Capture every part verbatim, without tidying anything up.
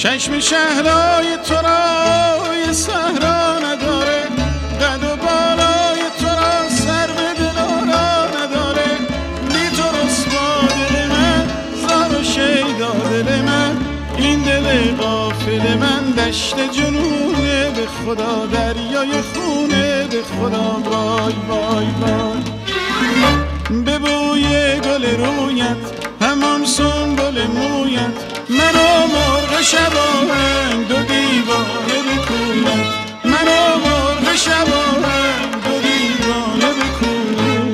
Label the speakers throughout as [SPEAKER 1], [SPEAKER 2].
[SPEAKER 1] چشم شهرهای تو رای صحرا نداره، قد و بالای تو را سر به دلارا نداره. بی تو رسوا دل من، زار و شیدا دل من، این دل غافل من دشت جنونه. به خدا دریای خونه، به خدا وای وای وای. به بوی گل رویت، همان سنبل مویت، منو مرغ شباهنگ دو دیوانه به کویت، منو مرغ شباهنگ دو دیوانه به کویت.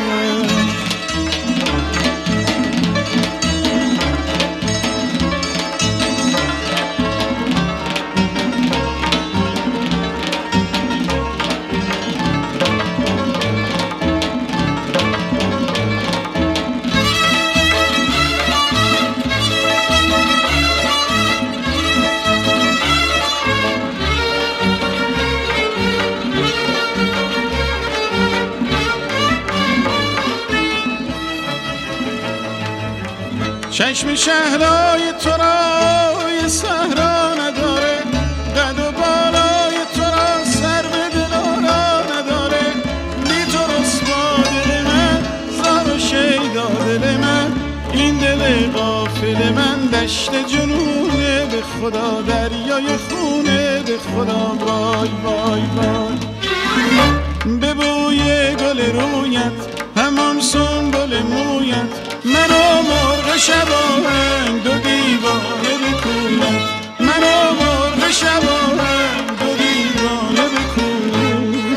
[SPEAKER 1] چشم شهرهای تو رای صحرا نداره، قد و بالای تو را سر به دلارا نداره. بی تو رسوا دل من، زار و شیدا دل من، این دل غافل من دشت جنونه. به خدا دریای خونه، به خدا وای وای وای. به بوی گل رویت، همان سنبل مویت، منو مرغ شباهنگ دو دیوانه به کویت، منو مرغ شباهنگ دو دیوانه به کویت.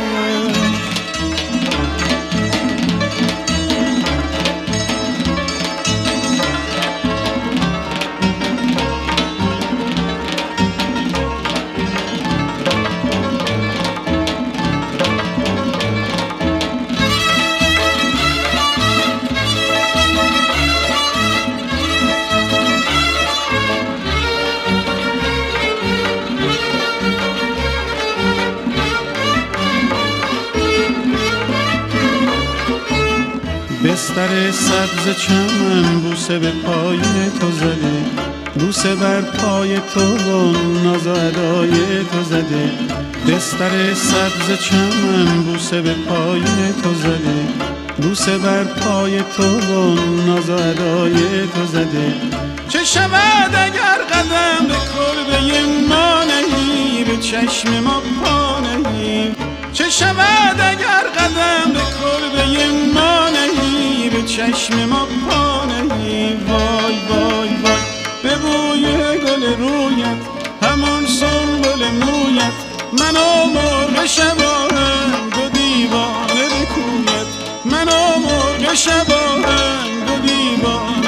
[SPEAKER 1] بستر سبز چمن بوسه به پای تو زده، بوسه بر پای تو و ناز و ادای تو زده. بستر سبز چمن بوسه به پای تو زده، بوسه بر پای تو و ناز و ادای تو زده. چه شود اگر قدم به کلبه ما نهی، به چشم ما پا نهی. چه شود اگر قدم به کلبه ما نهی، به چشم ما پا نهی. وای وای وای. به بوی گل رویت، همان سنبل مویت، منو مرغ شباهنگ دو دیوانه به کویت، منو مرغ شباهنگ دو دیوانه